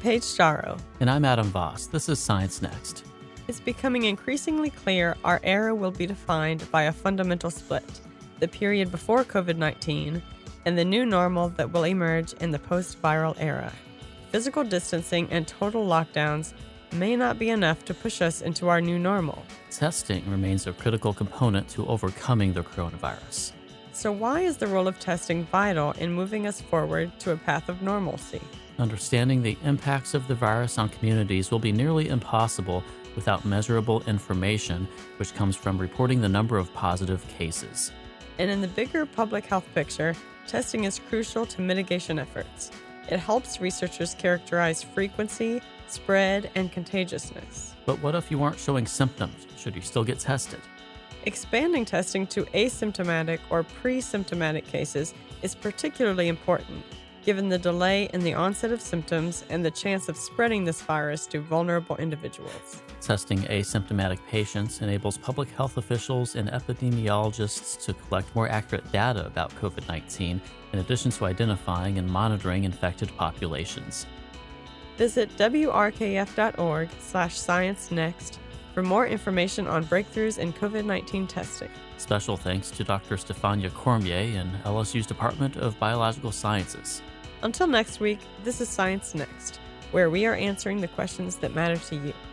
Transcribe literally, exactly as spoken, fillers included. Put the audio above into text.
Paige Starro. And I'm Adam Voss. This is Science Next. It's becoming increasingly clear our era will be defined by a fundamental split, the period before covid nineteen and the new normal that will emerge in the post-viral era. Physical distancing and total lockdowns may not be enough to push us into our new normal. Testing remains a critical component to overcoming the coronavirus. So why is the role of testing vital in moving us forward to a path of normalcy? Understanding the impacts of the virus on communities will be nearly impossible without measurable information, which comes from reporting the number of positive cases. And in the bigger public health picture, testing is crucial to mitigation efforts. It helps researchers characterize frequency, spread, and contagiousness. But what if you aren't showing symptoms? Should you still get tested? Expanding testing to asymptomatic or pre-symptomatic cases is particularly important, given the delay in the onset of symptoms and the chance of spreading this virus to vulnerable individuals. Testing asymptomatic patients enables public health officials and epidemiologists to collect more accurate data about covid nineteen, in addition to identifying and monitoring infected populations. Visit W R K F dot org slash science next for more information on breakthroughs in covid nineteen testing. Special thanks to Doctor Stefania Cormier in L S U's Department of Biological Sciences. Until next week, this is Science Next, where we are answering the questions that matter to you.